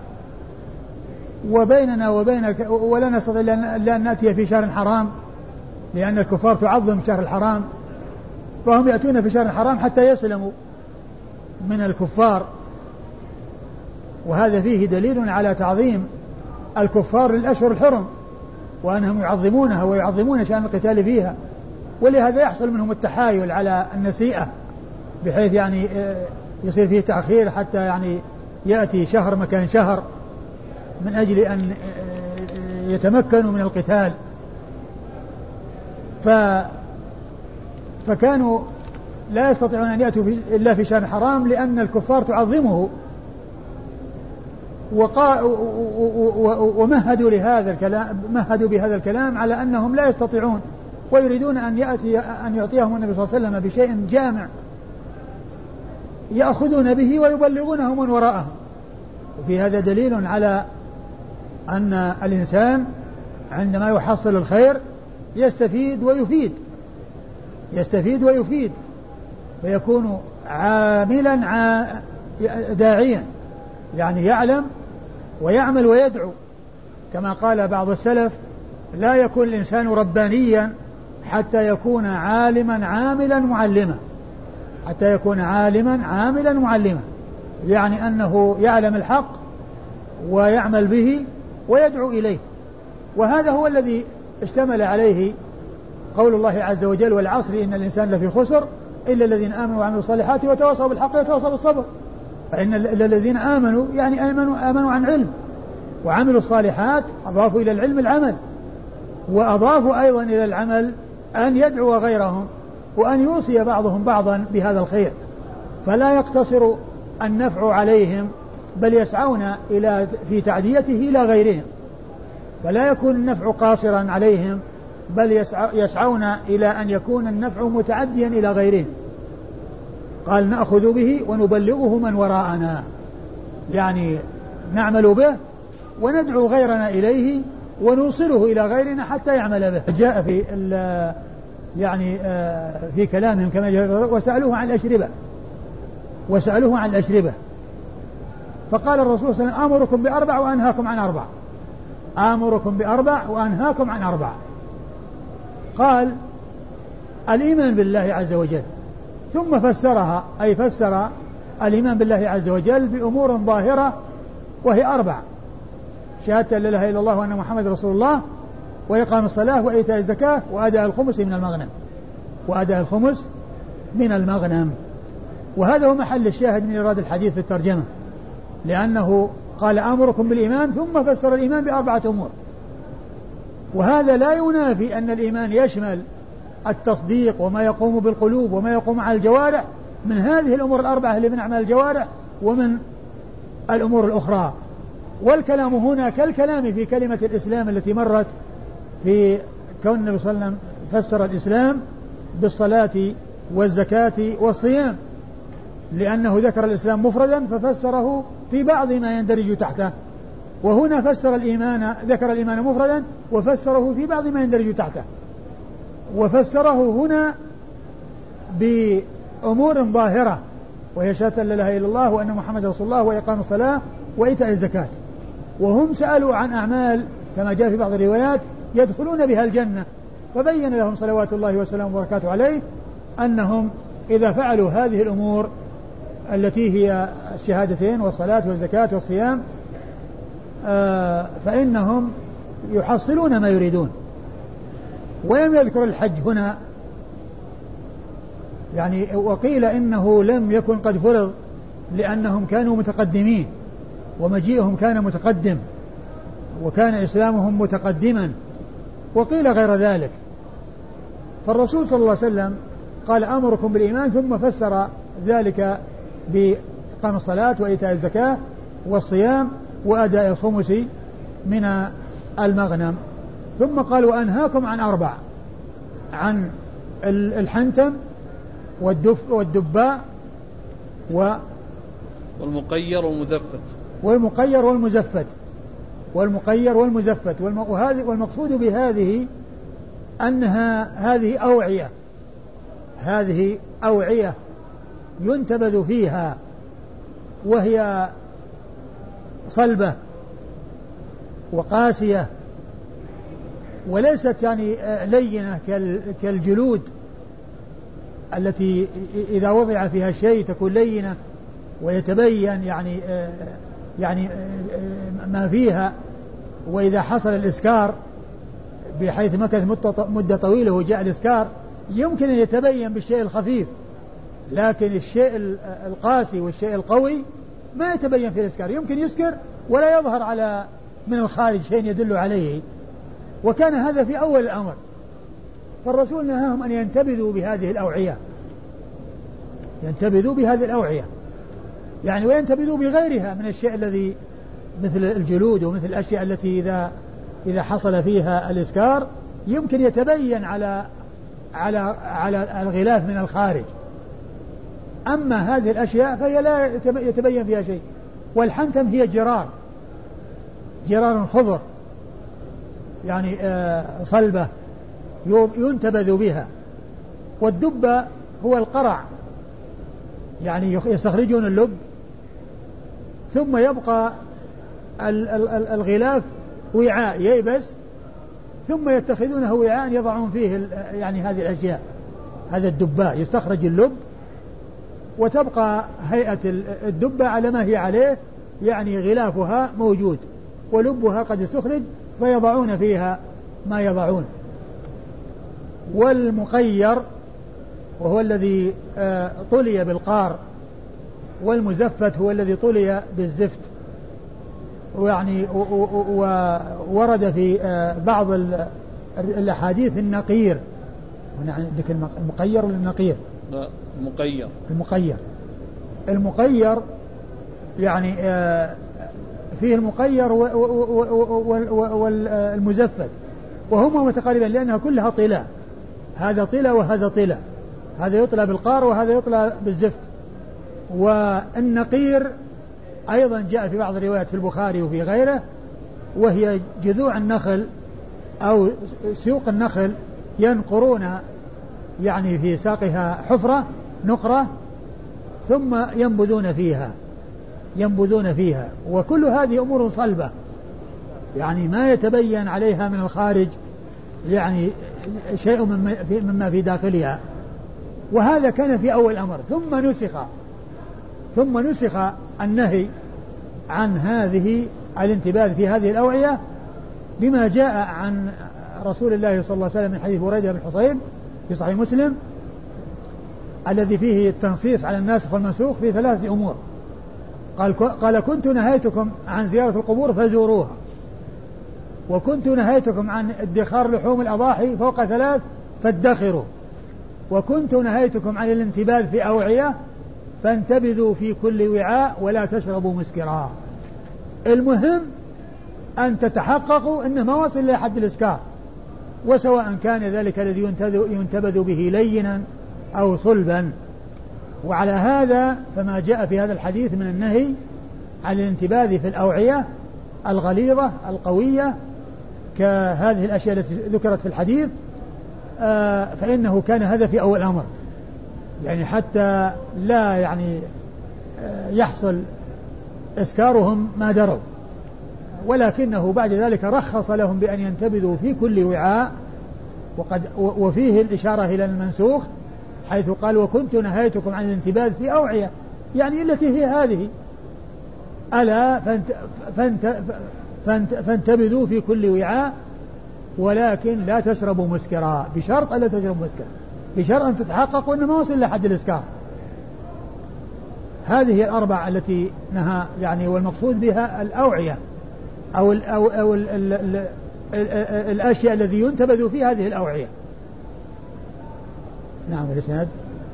وبيننا وبينك ولا نستطيع أن نأتي في شهر حرام، لأن الكفار تعظم شهر الحرام، فهم يأتون في شهر الحرام حتى يسلموا من الكفار. وهذا فيه دليل على تعظيم الكفار للأشهر الحرم، وأنهم يعظمونها ويعظمون شأن القتال فيها، ولهذا يحصل منهم التحايل على النسيئة، بحيث يعني يصير فيه تأخير حتى يعني يأتي شهر مكان شهر من أجل أن يتمكنوا من القتال. ف فكانوا لا يستطيعون أن يأتوا إلا في شهر حرام، لأن الكفار تعظمه، وقا ومهدوا لهذا الكلام مهدوا بهذا الكلام على أنهم لا يستطيعون، ويريدون أن يأتي أن يعطيهم النبي صلى الله عليه وسلم بشيء جامع يأخذون به ويبلغونه من وراءهم. وفي هذا دليل على أن الإنسان عندما يحصل الخير يستفيد ويفيد يستفيد ويفيد فيكون عاملا داعيا، يعني يعلم ويعمل ويدعو، كما قال بعض السلف: لا يكون الإنسان ربانيا حتى يكون عالما عاملا معلما حتى يكون عالما عاملا معلما يعني أنه يعلم الحق ويعمل به ويدعو إليه. وهذا هو الذي اشتمل عليه قول الله عز وجل: والعصر إن الإنسان لفي خسر إلا الذين آمنوا وعملوا الصالحات وتواصوا بالحق وتواصوا بالصبر. فإن الذين آمنوا يعني آمنوا, آمنوا عن علم، وعملوا الصالحات أضافوا إلى العلم العمل، وأضافوا أيضا إلى العمل أن يدعو غيرهم وأن يوصي بعضهم بعضا بهذا الخير، فلا يقتصر النفع عليهم بل يسعون إلى في تعديته إلى غيرهم، فلا يكون النفع قاصرا عليهم بل يسعون إلى أن يكون النفع متعديا إلى غيرهم. قال: نأخذ به ونبلغه من وراءنا، يعني نعمل به وندعو غيرنا إليه ونوصله إلى غيرنا حتى يعمل به. جاء في يعني في كلامهم كما جاء: وسألوه عن الأشربة وسألوه عن الأشربة فقال الرسول صلى الله عليه وسلم: آمركم بأربع وأنهاكم عن أربع آمركم بأربع وأنهاكم عن أربع. قال: الإيمان بالله عز وجل، ثم فسرها أي فسر الإيمان بالله عز وجل بأمور ظاهرة وهي أربع: شهادة لا إله إلا الله وأن محمد رسول الله، وإقام الصلاة، وإيتاء الزكاة، وأداء الخمس من المغنم وأداء الخمس من المغنم. وهذا هو محل الشاهد من إيراد الحديث في الترجمة، لأنه قال: آمركم بالإيمان، ثم فسر الإيمان بأربعة أمور. وهذا لا ينافي أن الإيمان يشمل التصديق وما يقوم بالقلوب وما يقوم على الجوارح من هذه الأمور الأربعة اللي من أعمال الجوارح ومن الأمور الأخرى. والكلام هنا كالكلام في كلمة الإسلام التي مرت في كون النبي صلى الله عليه وسلم فسر الإسلام بالصلاة والزكاة والصيام، لأنه ذكر الإسلام مفردا ففسره في بعض ما يندرج تحته، وهنا فسر الإيمان ذكر الإيمان مفردا وفسره في بعض ما يندرج تحته، وفسره هنا بأمور ظاهرة وهي شهادة لا إله إلا الله وأن محمد رسول الله وإقام الصلاة وإيتاء الزكاة. وهم سألوا عن أعمال كما جاء في بعض الروايات يدخلون بها الجنة، فبين لهم صلوات الله وسلامه وبركاته عليه أنهم إذا فعلوا هذه الأمور التي هي الشهادتين والصلاة والزكاة والصيام آه فإنهم يحصلون ما يريدون. ولم يذكر الحج هنا، يعني وقيل إنه لم يكن قد فرض لأنهم كانوا متقدمين ومجيئهم كان متقدم وكان إسلامهم متقدما، وقيل غير ذلك. فالرسول صلى الله عليه وسلم قال: أمركم بالإيمان، ثم فسر ذلك بإقام الصلاة وإيتاء الزكاة والصيام وأداء الخمس من المغنم. ثم قال: وأنهاكم عن أربع: عن الحنتم والدف والدباء و والمقير والمزفت والمقير والمزفت والمقير والمزفت وهذه والمقصود بهذه أنها هذه أوعية هذه أوعية ينتبذ فيها، وهي صلبة وقاسية وليست يعني لينة كالجلود التي إذا وضع فيها شيء تكون لينة ويتبين يعني يعني ما فيها، وإذا حصل الإسكار بحيث مكث مدة طويلة وجاء الإسكار يمكن أن يتبين بالشيء الخفيف، لكن الشيء القاسي والشيء القوي ما يتبين في الإسكار، يمكن يسكر ولا يظهر على من الخارج شيء يدل عليه. وكان هذا في أول الأمر، فالرسول نهاهم أن ينتبذوا بهذه الأوعية، ينتبذوا بهذه الأوعية يعني، وينتبذوا بغيرها من الشيء الذي مثل الجلود ومثل الأشياء التي إذا إذا حصل فيها الإسكار يمكن يتبين على على على الغلاف من الخارج. أما هذه الأشياء فهي لا يتبين فيها شيء. والحنتم هي جرار، جرار خضر يعني صلبة ينتبذ بها. والدب هو القرع، يعني يستخرجون اللب ثم يبقى الغلاف وعاء ييبس، ثم يتخذونه وعاء يضعون فيه يعني هذه الأشياء. هذا الدباء يستخرج اللب وتبقى هيئة الدبة على ما هي عليه، يعني غلافها موجود ولبها قد استخرج، فيضعون فيها ما يضعون. والمقير وهو الذي طلي بالقار، والمزفت هو الذي طلي بالزفت. ويعني وورد في بعض الأحاديث النقير، عندك المقير ولا النقير؟ لا المقير. المقير المقير يعني فيه المقير والمزفت، وهما متقاربان لأنها كلها طلاء، هذا طلا وهذا طلا، هذا يطلى بالقار وهذا يطلى بالزفت. والنقير أيضا جاء في بعض الروايات في البخاري وفي غيره، وهي جذوع النخل أو سيوق النخل ينقرون يعني في ساقها حفرة نقرة ثم ينبذون فيها ينبذون فيها وكل هذه أمور صلبة يعني ما يتبين عليها من الخارج يعني شيء مما في داخلها. وهذا كان في أول الأمر، ثم نسخ ثم نسخ النهي عن هذه الانتباذ في هذه الأوعية بما جاء عن رسول الله صلى الله عليه وسلم من حديث بريدة بن حصيب في صحيح مسلم الذي فيه التنصيص على الناسخ والمنسوخ في ثلاثة أمور. قال قال كنت نهيتكم عن زيارة القبور فزوروها، وكنت نهيتكم عن ادخار لحوم الأضاحي فوق ثلاث فادخروا، وكنت نهيتكم عن الانتباذ في أوعية فانتبذوا في كل وعاء ولا تشربوا مسكرا. المهم أن تتحققوا أنه ما وصل إلى حد الإسكار، وسواء كان ذلك الذي ينتبذ به لينا أو صلبا. وعلى هذا فما جاء في هذا الحديث من النهي عن الانتباذ في الأوعية الغليظة القوية كهذه الأشياء التي ذكرت في الحديث آه فإنه كان هذا في أول أمر، يعني حتى لا يعني آه يحصل إسكارهم ما دروا، ولكنه بعد ذلك رخص لهم بأن ينتبذوا في كل وعاء. وقد وفيه الإشارة إلى المنسوخ حيث قال وكنت نهيتكم عن الانتباذ في أوعية، يعني التي هي هذه ألا فانت فانت فانت فانتبذوا في كل وعاء ولكن لا تشربوا مسكرا، بشرط ألا تشربوا مسكرا، بشرط أن تتحققوا أنه ما وصل لحد الإسكار. هذه الأربع التي نهى يعني، والمقصود بها الأوعية أو ال أو, أو ال ال ال ال ال الأشياء الذي ينتبذ في هذه الأوعية. نعم. الإسناد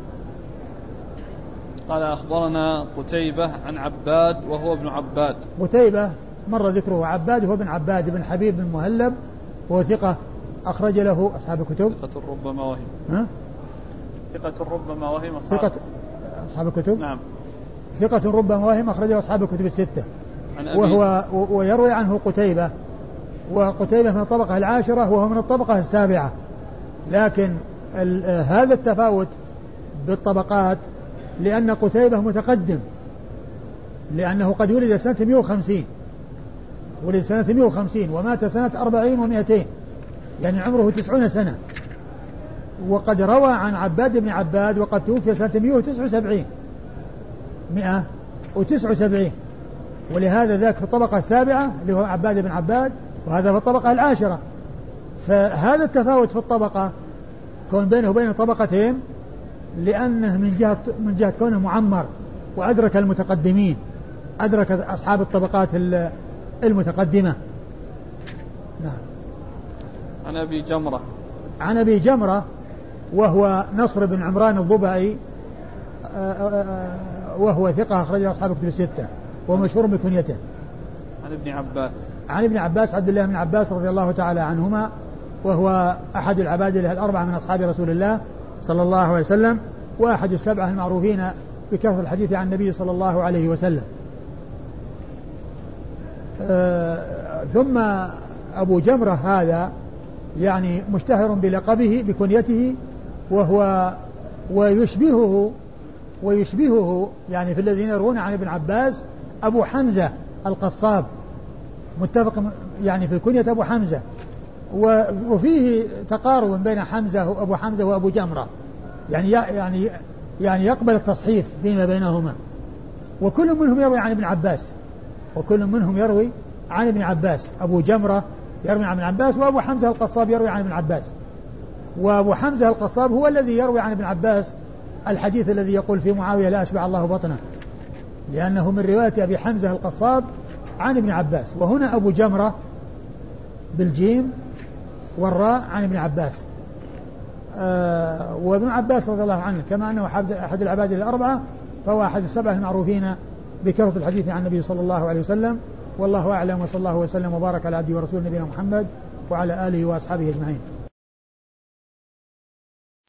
قال أخبرنا قتيبة عن عباد وهو ابن عباد. قتيبة مر ذكره، عباد هو ابن عباد بن حبيب بن مهلب وهو ثقة أخرج له أصحاب الكتب. ثقة ربما وهم. ها؟ ثقة ربما وهم. ثقة أصحاب الكتب. نعم. ثقة ربما وهم أخرجه أصحاب الكتب الستة. وهو ويروي عنه قتيبة، وقتيبة من الطبقة العاشرة وهو من الطبقة السابعة، لكن هذا التفاوت بالطبقات لأن قتيبة متقدم، لأنه قد ولد سنة مئة وخمسين ولد سنة مئة وخمسين ومات سنة أربعين ومئتين، يعني عمره تسعون سنة. وقد روى عن عباد بن عباد وقد توفي سنة مئة وتسعة وسبعين مئة وتسعة وسبعين ولهذا ذاك في الطبقة السابعة اللي هو عباد بن عباد، وهذا في الطبقة العاشرة. فهذا التفاوت في الطبقة كون بينه وبين طبقتين لأنه من جهة من جهة كونه معمر وأدرك المتقدمين، أدرك أصحاب الطبقات المتقدمة. نعم. عن أبي جمرة عن أبي جمرة وهو نصر بن عمران الضبعي وهو ثقة أخرج أصحاب الكتب الستة ومشهور بكنيته. عن ابن عباس عن ابن عباس عبد الله بن عباس رضي الله تعالى عنهما، وهو أحد العبادلة الأربعة من أصحاب رسول الله صلى الله عليه وسلم، وأحد السبعة المعروفين بكثرة الحديث عن النبي صلى الله عليه وسلم. آه ثم أبو جمرة هذا يعني مشتهر بلقبه بكنيته، وهو ويشبهه ويشبهه يعني في الذين يروون عن ابن عباس أبو حمزة القصاب، متفق يعني في الكنية أبو حمزة، وفيه تقارب بين حمزة وأبو حمزة وأبو جمرة، يعني يعني يعني يقبل التصحيف فيما بينهما، وكل منهم يروي عن ابن عباس وكل منهم يروي عن ابن عباس. أبو جمرة يروي عن ابن عباس، وأبو حمزة القصاب يروي عن ابن عباس. وأبو حمزة القصاب هو الذي يروي عن ابن عباس الحديث الذي يقول في معاوية لا أشبع الله بطنه، لأنه من رواية أبي حمزة القصاب عن ابن عباس. وهنا أبو جمرة بالجيم والراء عن ابن عباس. آه وابن عباس رضي الله عنه كما أنه أحد العباد الأربعة فهو أحد السبعة المعروفين بكثرة الحديث عن النبي صلى الله عليه وسلم. والله أعلم، وصلى الله وسلم وبارك على عبده ورسوله نبينا محمد وعلى آله وأصحابه أجمعين.